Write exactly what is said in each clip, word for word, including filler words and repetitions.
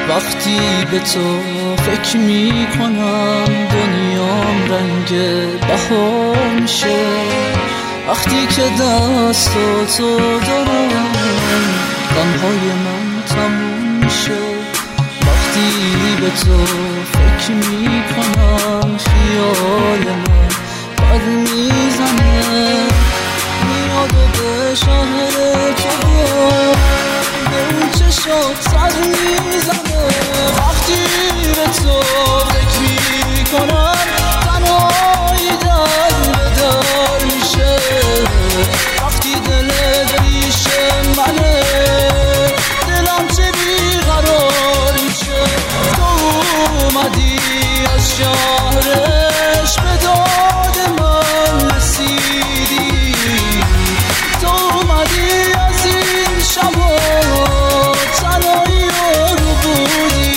وقتی به تو فکر می کنم دنیام رنگ بهار میشه، وقتی که دست تو دارم غمهای من تموم میشه، وقتی به تو فکر می کنم خیال من بد میزنه، میاد و به شهر تو به اون چشات سر میزنه، وقتی به تو فکر می کنم تنهایی در به در میشه، وقتی دل ریش منه دلم چه بیقرار میشه، تو اومدی از شهرش به داد من رسیدی، تو اومدی از این شبا تنهایی رو بودی.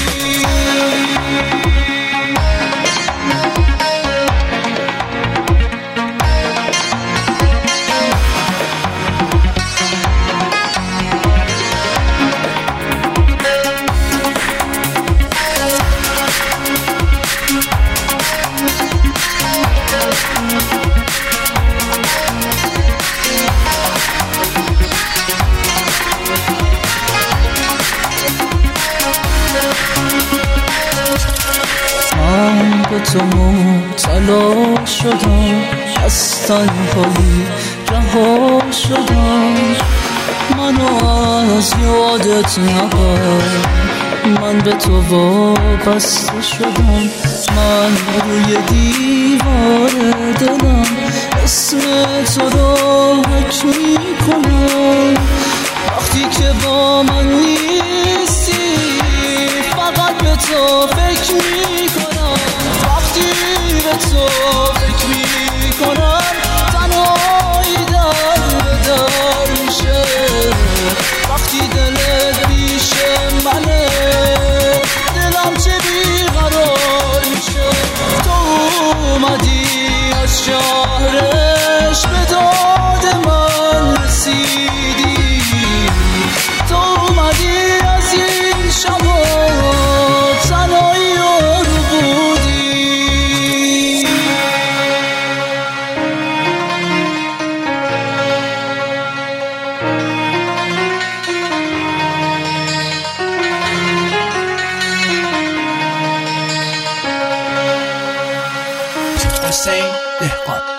من به تو مبتلا شدم، از تنهایی رها شدم، منو از یادت نبر، من به تو وابسته شدم، من روی دیوار دلم اسم تو رو حک میکنم، وقتی که با من نیستی فقط به تو فکر میکنم، وقتی به تو فکر میکنم تنهایی در به در میشه، وقتی دل ریش منه دلم چه بیقرار میشه، تو اومدی از شهرش به داد من رسیدی، تو اومدی از این شبا تنهایی رو بودی. حسین دهقان